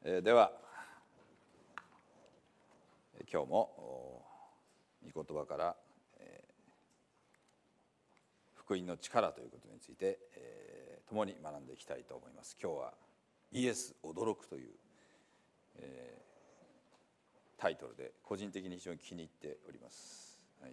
では今日も御言葉から福音の力ということについて共に学んでいきたいと思います。今日はイエス驚くというタイトルで個人的に非常に気に入っております。はい。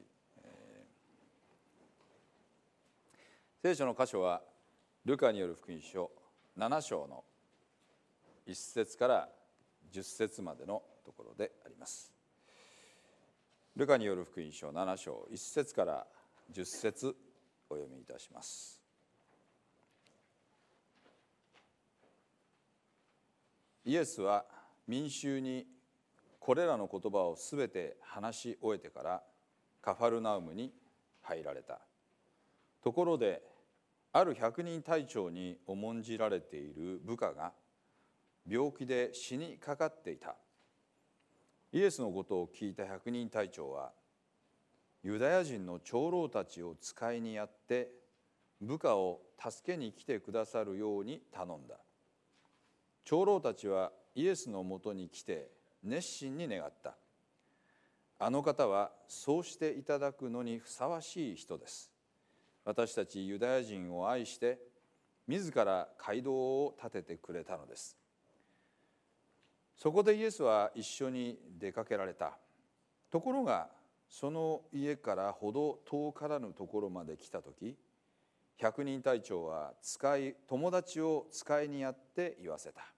聖書の箇所はルカによる福音書7章の1節から10節までのところであります。ルカによる福音書7章1節から10節お読みいたします。イエスは民衆にこれらの言葉をすべて話し終えてからカファルナウムに入られた。ところである百人隊長に重んじられている部下が病気で死にかかっていた。イエスのことを聞いた百人隊長はユダヤ人の長老たちを使いにやって部下を助けに来てくださるように頼んだ。長老たちはイエスのもとに来て熱心に願った。あの方はそうしていただくのにふさわしい人です。私たちユダヤ人を愛して自ら街道を建ててくれたのです。そこでイエスは一緒に出かけられた。ところがその家からほど遠からぬところまで来たとき、百人隊長は友達を使いにやって言わせた。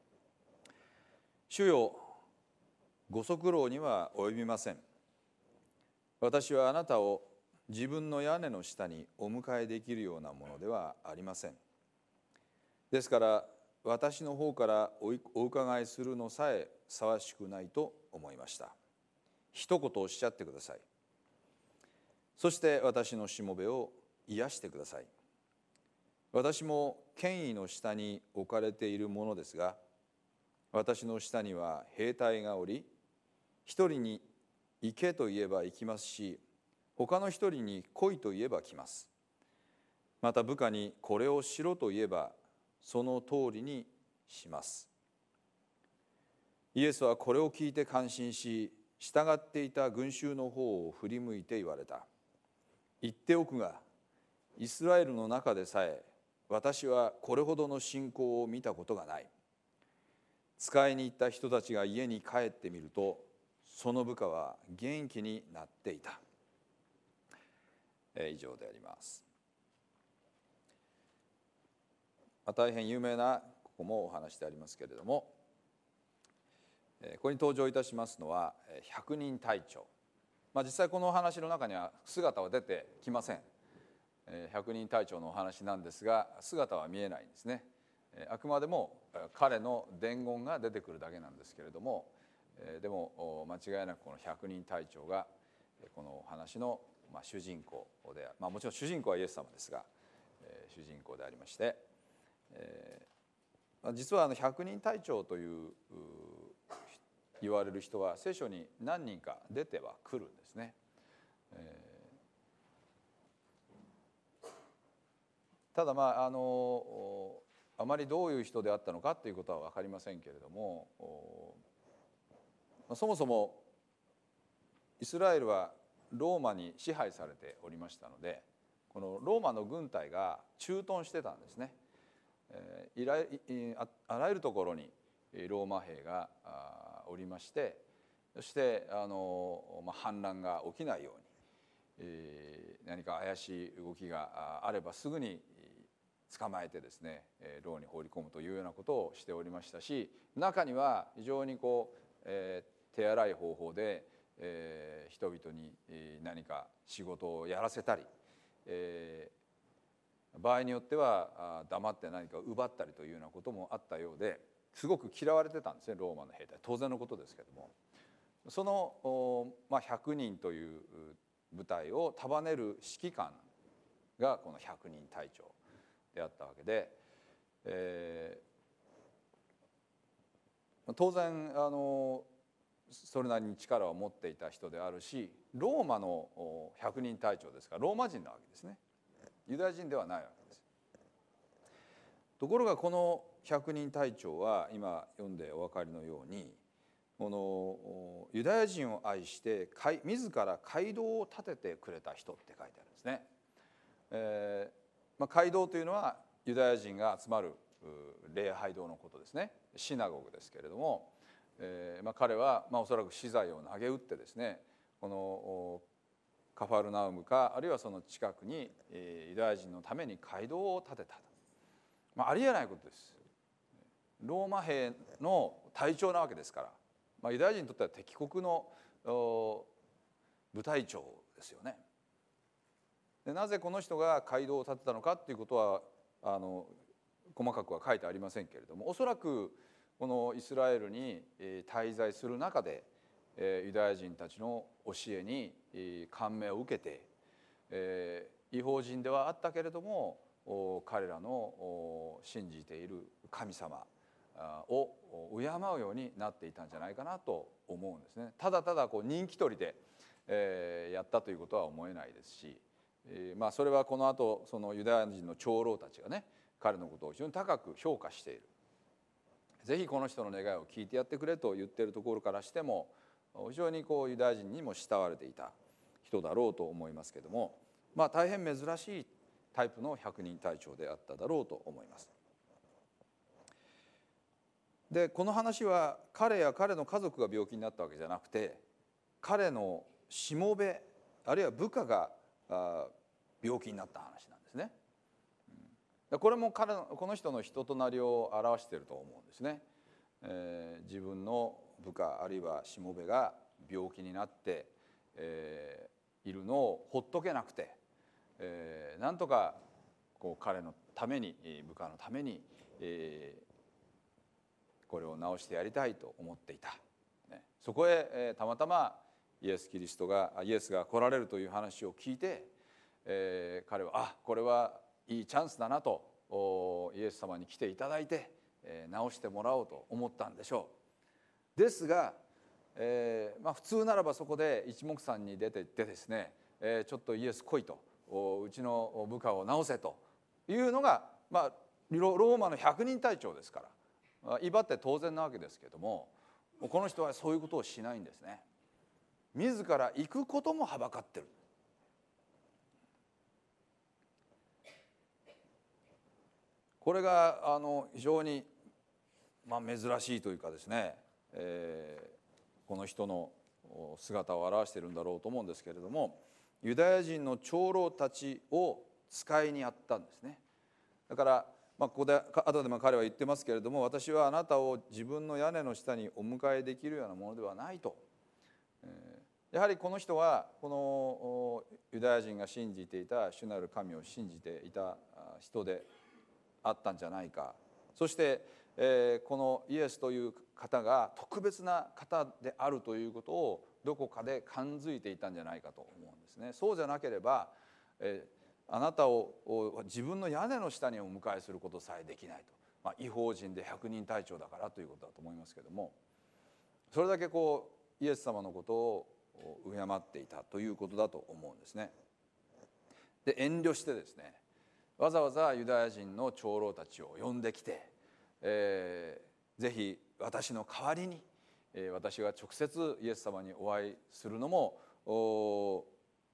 主よ、ご足労には及びません。私はあなたを自分の屋根の下にお迎えできるようなものではありません。ですから私の方からお伺いするのさえふさわしくないと思いました。一言おっしゃってください。そして私のしもべを癒してください。私も権威の下に置かれているものですが、私の下には兵隊がおり、一人に行けと言えば行きますし、他の一人に来いと言えば来ます。また部下にこれをしろと言えばその通りにします。イエスはこれを聞いて感心し、従っていた群衆の方を振り向いて言われた。言っておくが、イスラエルの中でさえ私はこれほどの信仰を見たことがない。使いに行った人たちが家に帰ってみると、その部下は元気になっていた。以上であります。大変有名なここもお話でありますけれども、ここに登場いたしますのは百人隊長。実際このお話の中には姿は出てきません。百人隊長のお話なんですが、姿は見えないんですね。あくまでも彼の伝言が出てくるだけなんですけれども、でも間違いなくこの百人隊長がこのお話の主人公で、もちろん主人公はイエス様ですが、主人公でありまして、実は百人隊長という言われる人は聖書に何人か出てはくるんですね。ただあまりどういう人であったのかということは分かりませんけれども、そもそもイスラエルはローマに支配されておりましたので、このローマの軍隊が駐屯してたんですね。あらゆるところにローマ兵がおりまして、そして反乱が起きないように、何か怪しい動きがあればすぐに捕まえてですね、牢に放り込むというようなことをしておりましたし、中には非常に手荒い方法で人々に何か仕事をやらせたり、場合によっては黙って何か奪ったりというようなこともあったようで、すごく嫌われてたんですね、ローマの兵隊。当然のことですけども、その100人という部隊を束ねる指揮官がこの百人隊長であったわけで、当然それなりに力を持っていた人であるし、ローマの百人隊長ですからローマ人なわけですね。ユダヤ人ではないわけです。 ところがこの百人隊長は今読んでお分かりのように、このユダヤ人を愛して自ら街道を建ててくれた人って書いてあるんですね。街道というのはユダヤ人が集まる礼拝堂のことですね。シナゴグですけれども、彼はおそらく資材を投げ打ってですね、このカファルナウムかあるいはその近くにユダヤ人のために街道を建てたと、ありえないことです。ローマ兵の隊長なわけですから、ユダヤ人にとっては敵国の部隊長ですよね。でなぜこの人が街道を建てたのかっていうことは細かくは書いてありませんけれども、おそらくこのイスラエルに滞在する中でユダヤ人たちの教えに感銘を受けて、異邦人ではあったけれども彼らの信じている神様を敬うようになっていたんじゃないかなと思うんですね。ただただ人気取りでやったということは思えないですし、それはこの後そのユダヤ人の長老たちがね、彼のことを非常に高く評価している。ぜひこの人の願いを聞いてやってくれと言っているところからしても、非常にユダヤ人にも慕われていた人だろうと思いますけれども、大変珍しいタイプの百人隊長であっただろうと思います。でこの話は彼や彼の家族が病気になったわけじゃなくて、彼のしもべあるいは部下が病気になった話なんですね。これもこの人の人となりを表していると思うんですね。自分の部下あるいはしもべが病気になって、いるのをほっとけなくて、なんとか彼のために部下のために、これを治してやりたいと思っていた。そこへたまたまイエスが来られるという話を聞いて、彼はこれはいいチャンスだなとイエス様に来ていただいて治してもらおうと思ったんでしょう。ですが、普通ならばそこで一目散に出て行ってですね、ちょっとイエス来いと、うちの部下を治せというのが、ローマの百人隊長ですから威張って当然なわけですけれども、この人はそういうことをしないんですね。自ら行くこともはばかってる。これが非常に珍しいというかですね、この人の姿を表しているんだろうと思うんですけれども、ユダヤ人の長老たちを使いにやったんですね。だからここで後で彼は言ってますけれども、私はあなたを自分の屋根の下にお迎えできるようなものではないと。やはりこの人はこのユダヤ人が信じていた主なる神を信じていた人であったんじゃないか。そして、このイエスという方が特別な方であるということをどこかで感づいていたんじゃないかと思うんですね。そうじゃなければ、あなたを自分の屋根の下にお迎えすることさえできないと、異邦人で百人隊長だからということだと思いますけれども、それだけイエス様のことを敬っていたということだと思うんですね。で遠慮してですね、わざわざユダヤ人の長老たちを呼んできて、ぜひ私の代わりに、私が直接イエス様にお会いするのもお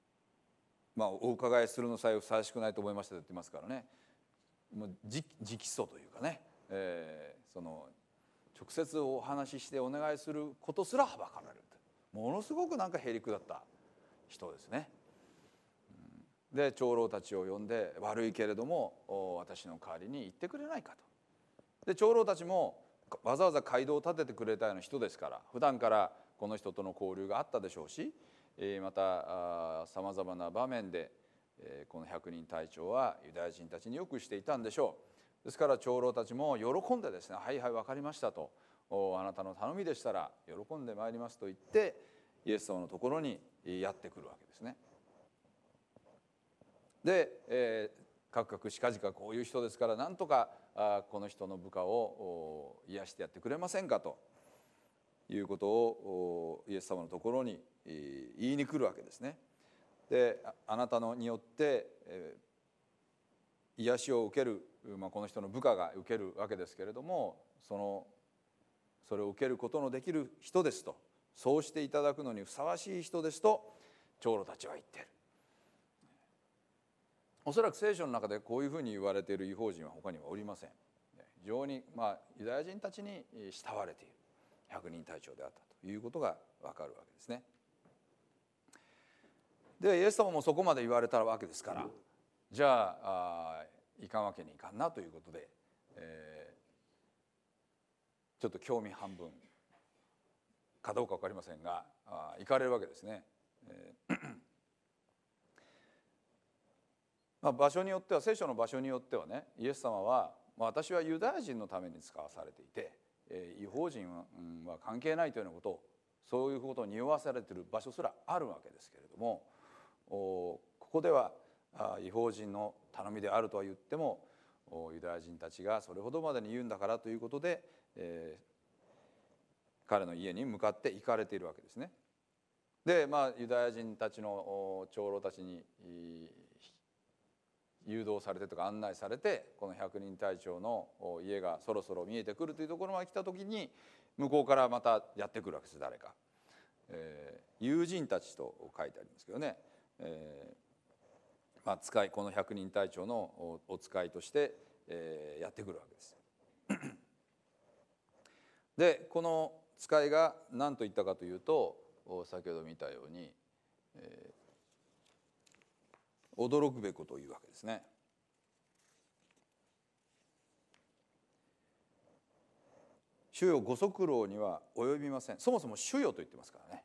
伺いするのさえふさわしくないと思いましたと言ってますからね、もう直訴というかね、その直接お話ししてお願いすることすらはばかられると、ものすごくへりくだった人ですね。で長老たちを呼んで、悪いけれども私の代わりに言ってくれないかと。で長老たちもわざわざ街道を建ててくれたような人ですから、普段からこの人との交流があったでしょうし、またさまざまな場面でこの百人隊長はユダヤ人たちによくしていたんでしょう。ですから長老たちも喜んでですね、はいはい分かりましたと、あなたの頼みでしたら喜んでまいりますと言ってイエス様のところにやってくるわけですね。で、かくかくしかじかこういう人ですから、なんとかこの人の部下を癒してやってくれませんかということをイエス様のところに言いに来るわけですね。であなたのによって癒しを受けるこの人の部下が受けるわけですけれども、それを受けることのできる人ですと、そうしていただくのにふさわしい人ですと長老たちは言っている。おそらく聖書の中でこういうふうに言われている異邦人は他にはおりません。非常にユダヤ人たちに慕われている百人隊長であったということが分かるわけですね。でイエス様もそこまで言われたわけですから、じゃあいかんわけにいかんなということで、ちょっと興味半分かどうか分かりませんが行かれるわけですね。場所によっては、聖書の場所によってはね、イエス様は私はユダヤ人のために使わされていて、異邦人は関係ないというようなことを、そういうことを匂わされている場所すらあるわけですけれども、ここでは異邦人の頼みであるとは言っても、ユダヤ人たちがそれほどまでに言うんだからということで、彼の家に向かって行かれているわけですね。でユダヤ人たちの長老たちに誘導されてとか案内されて、この百人隊長の家がそろそろ見えてくるというところまで来た時に、向こうからまたやってくるわけです。誰か、友人たちと書いてありますけどね、使い、この百人隊長のお使いとして、やってくるわけです。でこの使いが何と言ったかというと、先ほど見たように、驚くべことを言うわけですね。主よ、ご足労には及びません。そもそも主よと言ってますからね。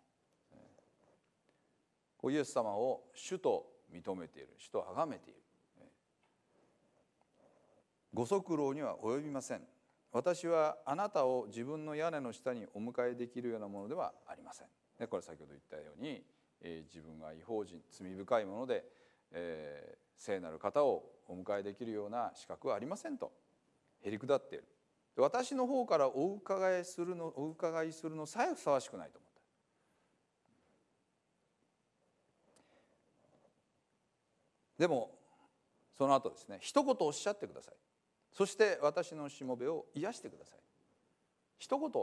イエス様を主と認めている、主と崇めている。ご足労には及びません。私はあなたを自分の屋根の下にお迎えできるようなものではありません。これ先ほど言ったように、自分が異邦人、罪深いもので、聖なる方をお迎えできるような資格はありませんとへりくだっている。私の方からお伺いするのさえふさわしくないと思った。でもその後ですね、一言おっしゃってください。そして私のしもべを癒してください。一言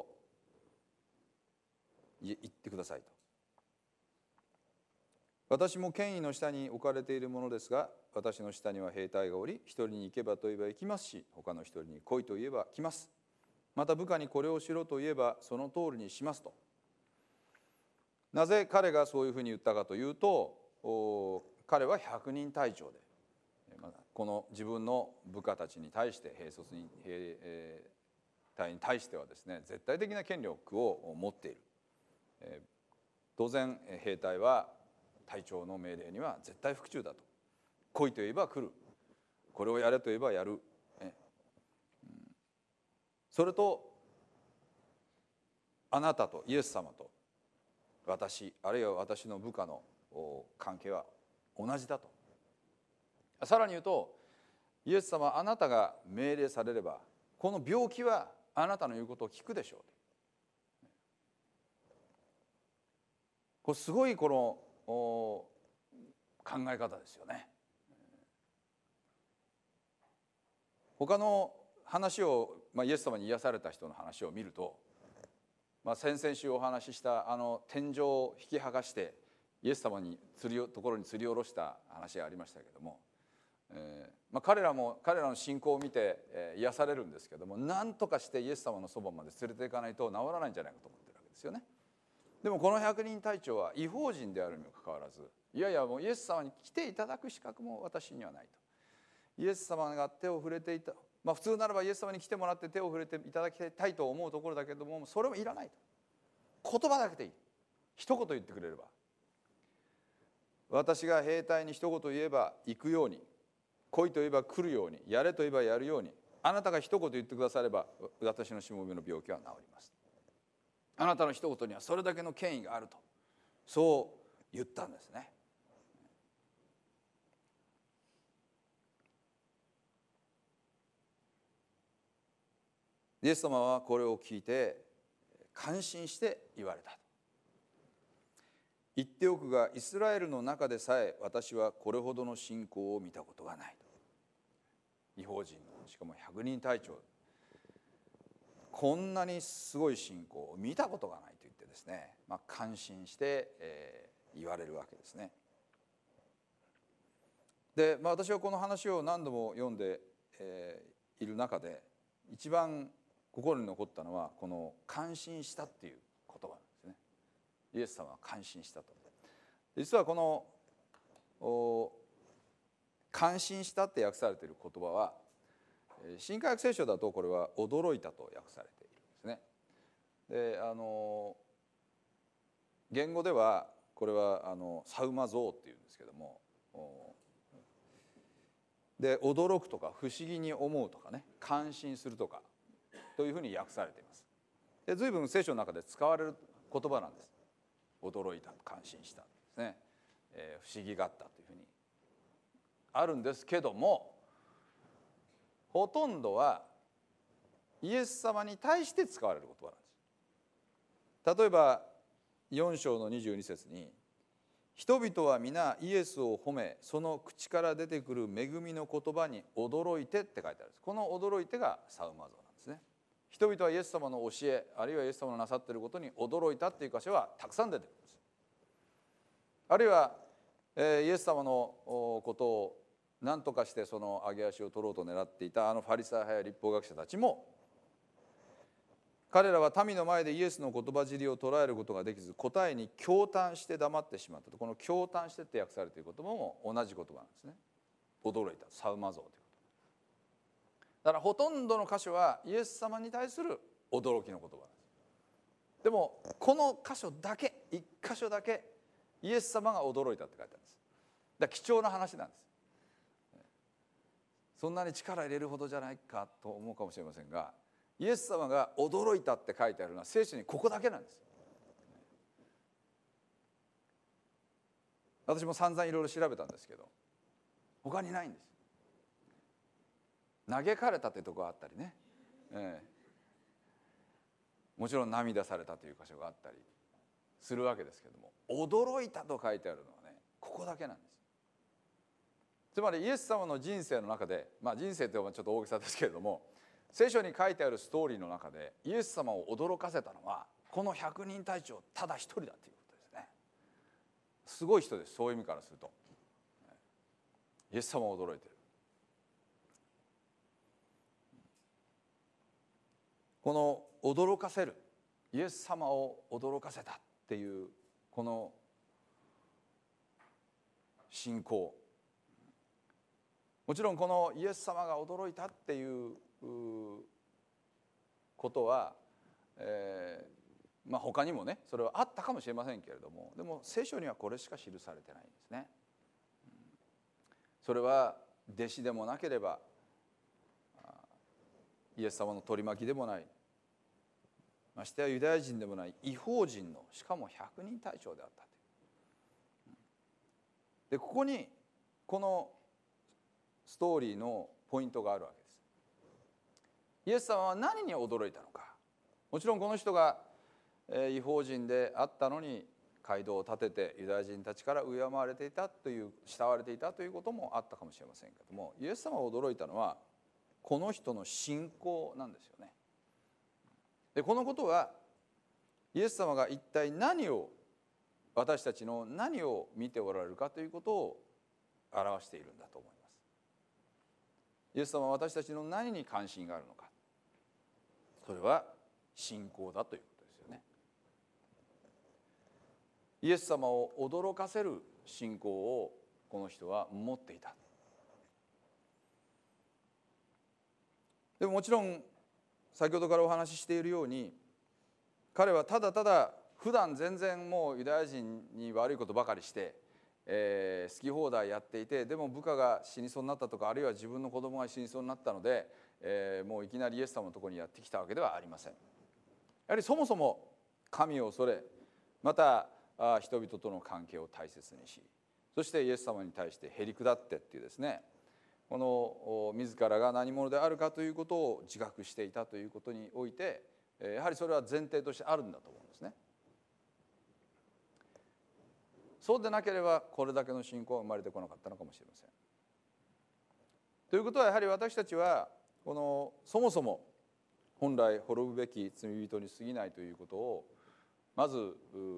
言ってくださいと。私も権威の下に置かれているものですが、私の下には兵隊がおり、一人に行けばと言えば行きますし、他の一人に来いと言えば来ます。また部下にこれをしろと言えばその通りにしますと。なぜ彼がそういうふうに言ったかというと、彼は百人隊長で、この自分の部下たちに対して、兵隊に対してはですね、絶対的な権力を持っている。当然兵隊は隊長の命令には絶対服従だと。来いと言えば来る、これをやれと言えばやる。それとあなたとイエス様と私、あるいは私の部下の関係は同じだと。さらに言うと、イエス様、あなたが命令されればこの病気はあなたの言うことを聞くでしょう。これすごいこの考え方ですよね。他の話を、イエス様に癒された人の話を見ると、先々週お話しした天井を引き剥がしてイエス様にところに吊り下ろした話がありましたけれども、彼らの信仰を見て癒されるんですけども、何とかしてイエス様のそばまで連れていかないと治らないんじゃないかと思ってるわけですよね。でもこの百人隊長は異邦人であるにもかかわらず、いやいやもうイエス様に来ていただく資格も私にはないと。イエス様が手を触れていた、普通ならばイエス様に来てもらって手を触れていただきたいと思うところだけども、それもいらないと。言葉だけでいい。一言言ってくれれば、私が兵隊に一言言えば行くように、来いと言えば来るように、やれと言えばやるように、あなたが一言言ってくだされば私のしもべの病気は治ります。あなたの一言にはそれだけの権威があると、そう言ったんですね。イエス様はこれを聞いて感心して言われた。言っておくが、イスラエルの中でさえ私はこれほどの信仰を見たことがないと。異邦人のしかも百人隊長、こんなにすごい信仰を見たことがないと言ってですね、感心して、言われるわけですね。で、私はこの話を何度も読んで、いる中で一番心に残ったのはこの感心したっていう言葉なんですね。イエス様は感心したと。実はこの感心したって訳されている言葉は、新科学聖書だとこれは驚いたと訳されているんですね。で、言語ではこれはサウマゾーっていうんですけども、で驚くとか不思議に思うとかね、感心するとかというふうに訳されています。で、随分聖書の中で使われる言葉なんです。驚いた、感心したですね、不思議があったというふうにあるんですけども、ほとんどはイエス様に対して使われる言葉なんです。例えば4章の22節に、人々は皆イエスを褒め、その口から出てくる恵みの言葉に驚いてって書いてあるんです。この驚いてがサウマゾーなんですね。人々はイエス様の教え、あるいはイエス様のなさっていることに驚いたっていう箇所はたくさん出てくるんです。あるいは、イエス様のことを何とかしてその上げ足を取ろうと狙っていたファリサイ派や律法学者たちも、彼らは民の前でイエスの言葉尻を捉えることができず、答えに驚嘆して黙ってしまったと。この驚嘆してって訳されている言葉も同じ言葉なんですね。驚いた、サウマゾーということだから、ほとんどの箇所はイエス様に対する驚きの言葉です。でもこの箇所だけ、一箇所だけイエス様が驚いたって書いてあるんです。だから貴重な話なんです。そんなに力入れるほどじゃないかと思うかもしれませんが、イエス様が驚いたって書いてあるのは聖書にここだけなんです。私も散々いろいろ調べたんですけど、他にないんです。嘆かれたというところがあったりね、もちろん涙されたという箇所があったりするわけですけども、驚いたと書いてあるのはね、ここだけなんです。つまりイエス様の人生の中で、人生というのはちょっと大げさですけれども、聖書に書いてあるストーリーの中でイエス様を驚かせたのはこの百人隊長ただ一人だということですね。すごい人です。そういう意味からするとイエス様は驚いている。この驚かせる、イエス様を驚かせたっていうこの信仰、もちろんこのイエス様が驚いたっていうことは、他にもねそれはあったかもしれませんけれども、でも聖書にはこれしか記されてないんですね。それは弟子でもなければイエス様の取り巻きでもない、ましてやユダヤ人でもない異邦人の、しかも百人隊長であったという。でここにこのストーリーのポイントがあるわけです。イエス様は何に驚いたのか。もちろんこの人が異邦人であったのに街道を建ててユダヤ人たちから敬われていたという、慕われていたということもあったかもしれませんけども、イエス様が驚いたのはこの人の信仰なんですよね。でこのことはイエス様が一体何を、私たちの何を見ておられるかということを表しているんだと思います。イエス様は私たちの何に関心があるのか、それは信仰だということですよね。イエス様を驚かせる信仰をこの人は持っていた。でももちろん先ほどからお話ししているように、彼はただただ普段全然もうユダヤ人に悪いことばかりして、好き放題やっていて、でも部下が死にそうになったとか、あるいは自分の子供が死にそうになったので、もういきなりイエス様のところにやってきたわけではありません。やはりそもそも神を恐れ、また人々との関係を大切にし、そしてイエス様に対してへり下ってっていうですね、この自らが何者であるかということを自覚していたということにおいて、やはりそれは前提としてあるんだと思うんですね。そうでなければこれだけの信仰は生まれてこなかったのかもしれません。ということは、やはり私たちはこのそもそも本来滅ぶべき罪人に過ぎないということをまず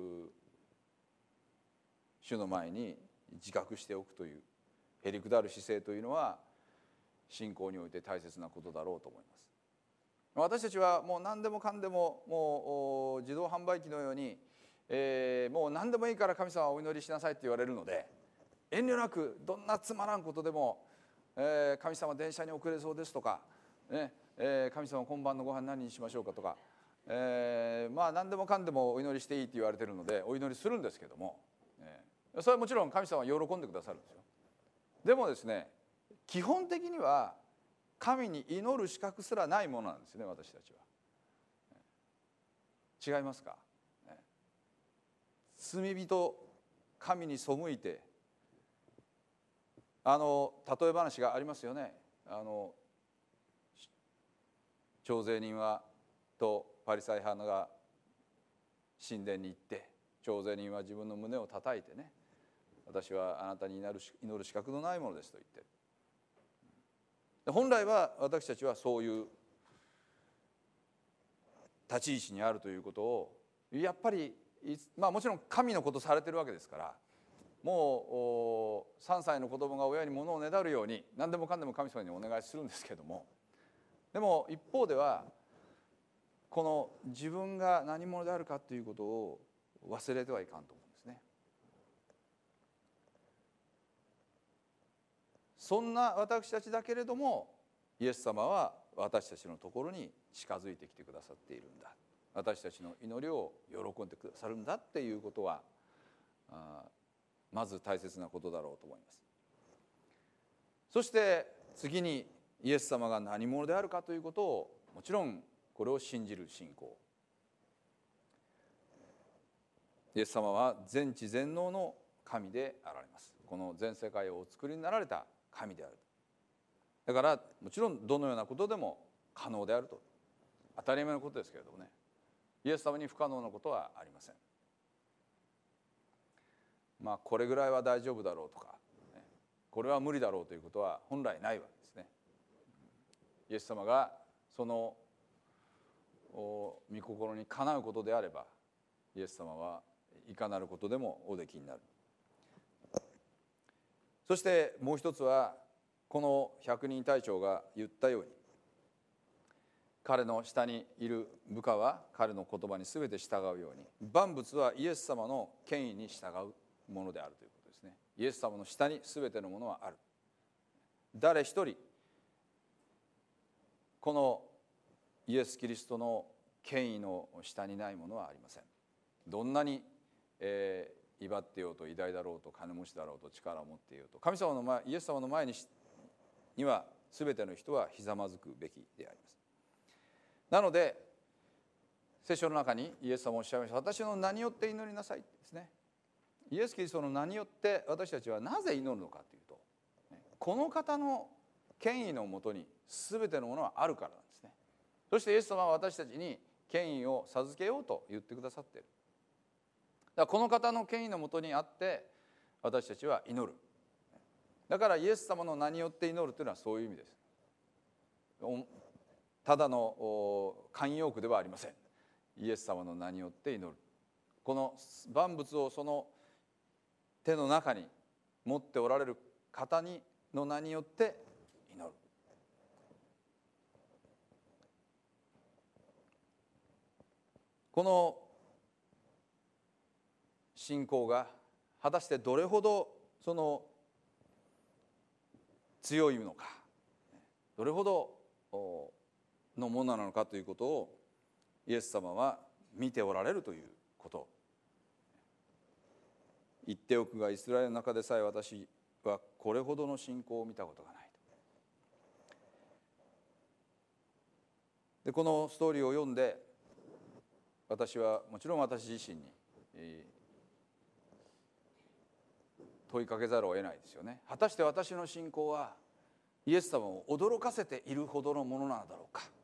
主の前に自覚しておくというへりくだる姿勢というのは信仰において大切なことだろうと思います。私たちはもう何でもかんでももう自動販売機のように、もう何でもいいから神様はお祈りしなさいって言われるので、遠慮なくどんなつまらんことでも、神様電車に遅れそうですとか、ね、神様今晩のご飯何にしましょうかとか、まあ何でもかんでもお祈りしていいって言われてるのでお祈りするんですけども、それはもちろん神様は喜んでくださるんですよ。でもですね、基本的には神に祈る資格すらないものなんですね、私たちは。違いますか？罪人神に背いて、例え話がありますよね。徴税人とパリサイ派が神殿に行って、徴税人は自分の胸を叩いてね、私はあなたに祈る資格のないものですと言ってる。本来は私たちはそういう立ち位置にあるということをやっぱり、もちろん神のことされてるわけですから、もう3歳の子供が親に物をねだるように何でもかんでも神様にお願いするんですけども、でも一方ではこの自分が何者であるかということを忘れてはいかんと思うんですね。そんな私たちだけれども、イエス様は私たちのところに近づいてきてくださっているんだ、私たちの祈りを喜んでくださるんだっていうことはまず大切なことだろうと思います。そして次にイエス様が何者であるかということを、もちろんこれを信じる信仰。イエス様は全知全能の神であられます。この全世界をお作りになられた神である。だからもちろんどのようなことでも可能であると、当たり前のことですけれどもね、イエス様に不可能なことはありません。これぐらいは大丈夫だろうとか、これは無理だろうということは本来ないわけですね。イエス様がその御心にかなうことであれば、イエス様はいかなることでもおできになる。そしてもう一つは、この百人隊長が言ったように、彼の下にいる部下は彼の言葉に全て従うように、万物はイエス様の権威に従うものであるということですね。イエス様の下に全てのものはある。誰一人このイエス・キリストの権威の下にないものはありません。どんなに、威張ってようと、偉大だろうと、金持ちだろうと、力を持っていようと、神様の前、イエス様の前には全ての人はひざまずくべきであります。なので聖書の中にイエス様おっしゃいました。私の名によって祈りなさいですね。イエス・キリストの名によって私たちはなぜ祈るのかというと、この方の権威のもとに全てのものはあるからなんですね。そしてイエス様は私たちに権威を授けようと言ってくださっている。だからこの方の権威のもとにあって私たちは祈る。だからイエス様の名によって祈るというのはそういう意味です。ただの慣用句ではありません。イエス様の名によって祈る。この万物をその手の中に持っておられる方の名によって祈る。この信仰が果たしてどれほどその強いのか、どれほどのものなのかということをイエス様は見ておられるということ。言っておくが、イスラエルの中でさえ私はこれほどの信仰を見たことがないと。でこのストーリーを読んで、私はもちろん私自身に問いかけざるを得ないですよね。果たして私の信仰はイエス様を驚かせているほどのものなのだろうか。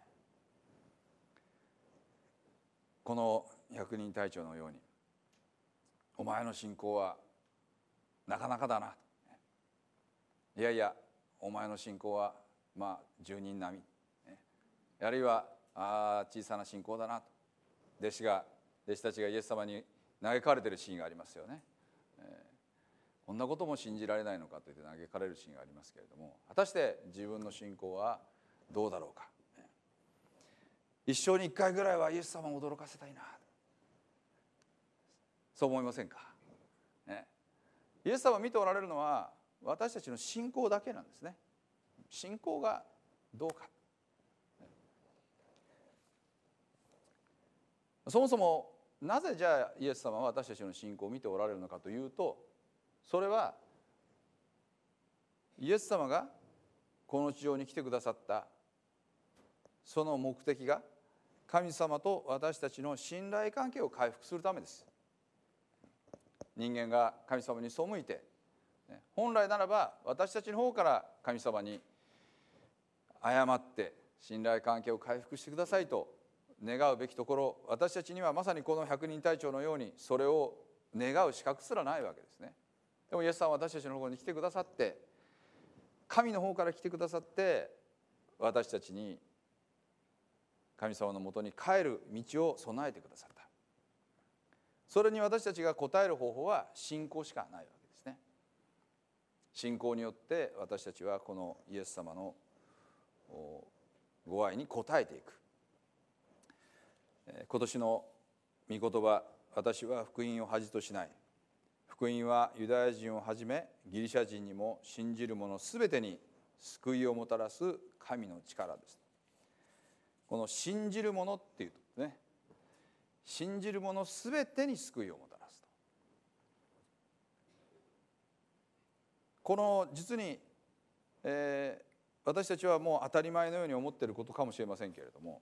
この百人隊長のように、お前の信仰はなかなかだな、いやいやお前の信仰は 10人並み、あるいは小さな信仰だなと弟子たちがイエス様に嘆かれているシーンがありますよね。こんなことも信じられないのかと言って嘆かれるシーンがありますけれども、果たして自分の信仰はどうだろうか。一生に一回ぐらいはイエス様を驚かせたいな、そう思いませんか。イエス様を見ておられるのは私たちの信仰だけなんですね。信仰がどうか。そもそもなぜじゃあイエス様は私たちの信仰を見ておられるのかというと、それはイエス様がこの地上に来てくださったその目的が神様と私たちの信頼関係を回復するためです。人間が神様に背いて、本来ならば私たちの方から神様に謝って信頼関係を回復してくださいと願うべきところ、私たちにはまさにこの百人隊長のようにそれを願う資格すらないわけですね。でもイエス様は私たちの方に来てくださって、神の方から来てくださって、私たちに神様のもとに帰る道を備えてくださった。それに私たちが応える方法は信仰しかないわけですね。信仰によって私たちはこのイエス様のご愛に応えていく。今年の御言葉、私は福音を恥としない。福音はユダヤ人をはじめギリシャ人にも信じる者すべてに救いをもたらす神の力です。この信じる者っていうとね、信じる者すべてに救いをもたらすと。この実に、私たちはもう当たり前のように思っていることかもしれませんけれども、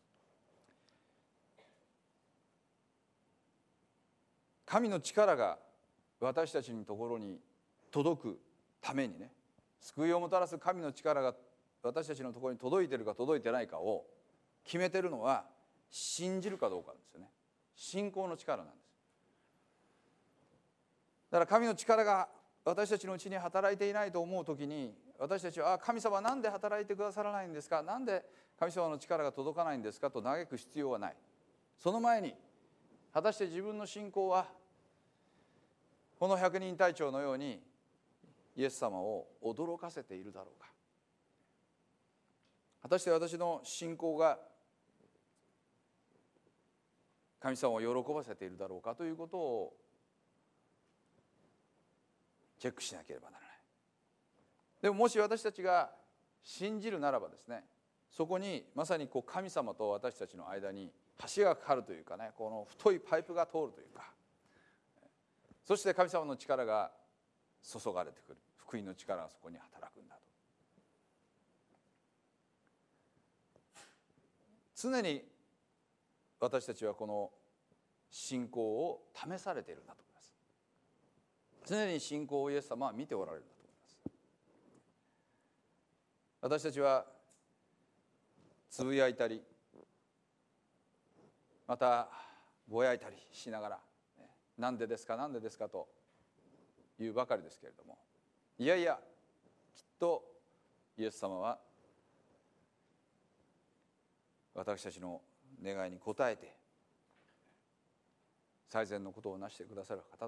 神の力が私たちのところに届くためにね、救いをもたらす神の力が私たちのところに届いているか届いてないかを決めているのは信じるかどうかですよね。信仰の力なんです。だから神の力が私たちのうちに働いていないと思うときに、私たちは神様はなんで働いてくださらないんですか、なんで神様の力が届かないんですかと嘆く必要はない。その前に果たして自分の信仰はこの百人隊長のようにイエス様を驚かせているだろうか。果たして私の信仰が神様を喜ばせているだろうかということをチェックしなければならない。でももし私たちが信じるならばですね、そこにまさに神様と私たちの間に橋がかかるというかね、この太いパイプが通るというか、そして神様の力が注がれてくる、福音の力がそこに働くんだと。常に私たちはこの信仰を試されているんだと思います。常に信仰をイエス様は見ておられるんだと思います。私たちはつぶやいたり、またぼやいたりしながら、なんでですかなんでですかというばかりですけれども、いやいや、きっとイエス様は私たちの願いに応えて最善のことをなしてくださる方だ。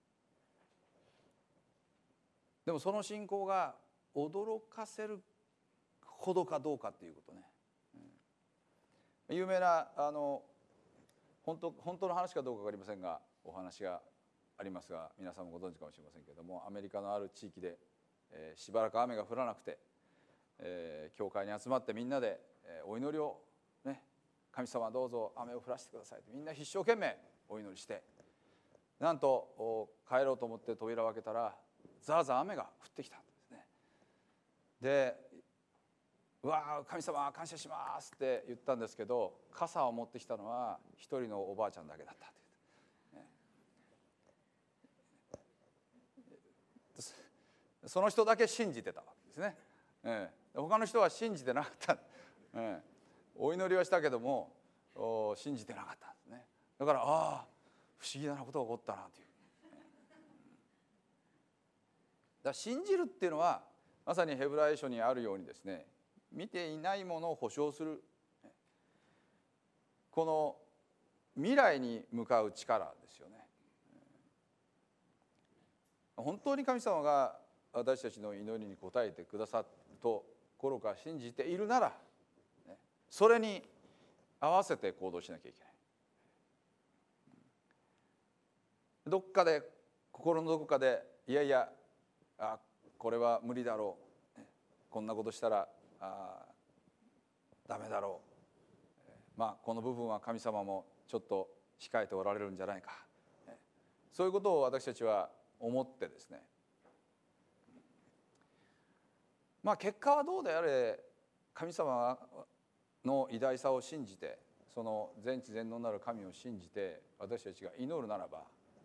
でもその信仰が驚かせるほどかどうかっていうことね、有名な本当の話かどうか分かりませんがお話がありますが、皆さんもご存知かもしれませんけれども、アメリカのある地域で、しばらく雨が降らなくて、教会に集まってみんなで、お祈りをね、神様どうぞ雨を降らせてくださいとみんな一生懸命お祈りして、なんと帰ろうと思って扉を開けたらザーザー雨が降ってきたんですね。で、うわー神様感謝しますって言ったんですけど、傘を持ってきたのは一人のおばあちゃんだけだったという、その人だけ信じてたわけですね、他の人は信じてなかった、お祈りはしたけども信じてなかったんですね。だから不思議なことが起こったなという。だから信じるっていうのはまさにヘブライ書にあるようにですね、 見ていないものを保証する、この未来に向かう力ですよね。本当に神様が私たちの祈りに応えてくださると心から信じているなら、それに合わせて行動しなきゃいけない。どっかで、心のどこかで、いやいや、これは無理だろう、こんなことしたらダメだろう、この部分は神様もちょっと控えておられるんじゃないか、そういうことを私たちは思ってですね、結果はどうであれ神様の偉大さを信じて、その全知全能なる神を信じて私たちが祈るならば、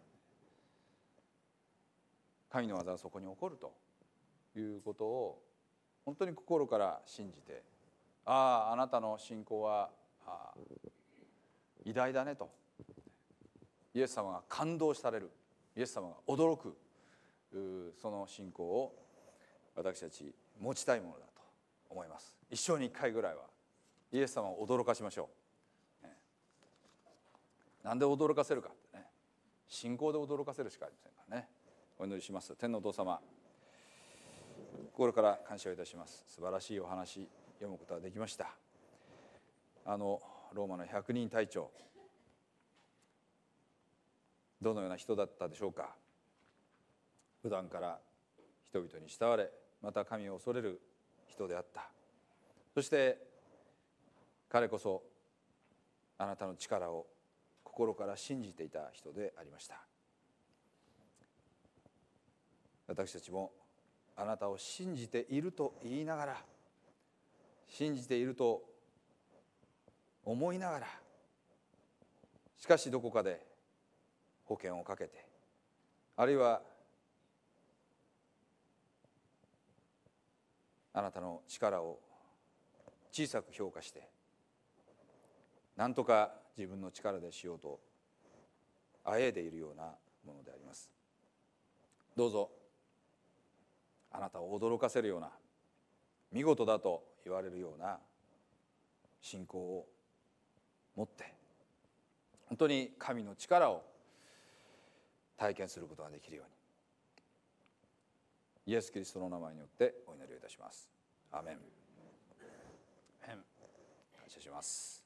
神の技はそこに起こるということを本当に心から信じて、あなたの信仰は偉大だねと、イエス様が感動される、イエス様が驚く、その信仰を私たち持ちたいものだと思います。一生に一回ぐらいはイエス様を驚かしましょう。なんで驚かせるかってね、信仰で驚かせるしかありませんからね。お祈りします。天のお父様、心から感謝をいたします。素晴らしいお話読むことができました。ローマの100人隊長、どのような人だったでしょうか。普段から人々に慕われ、また神を恐れる人であった。そして彼こそあなたの力を心から信じていた人でありました。私たちもあなたを信じていると言いながら、信じていると思いながら、しかしどこかで保険をかけて、あるいはあなたの力を小さく評価して、なんとか自分の力でしようとあえいでいるようなものであります。どうぞあなたを驚かせるような、見事だと言われるような信仰を持って、本当に神の力を体験することができるように、イエス・キリストの名前によってお祈りをいたします。アーメン。感謝します。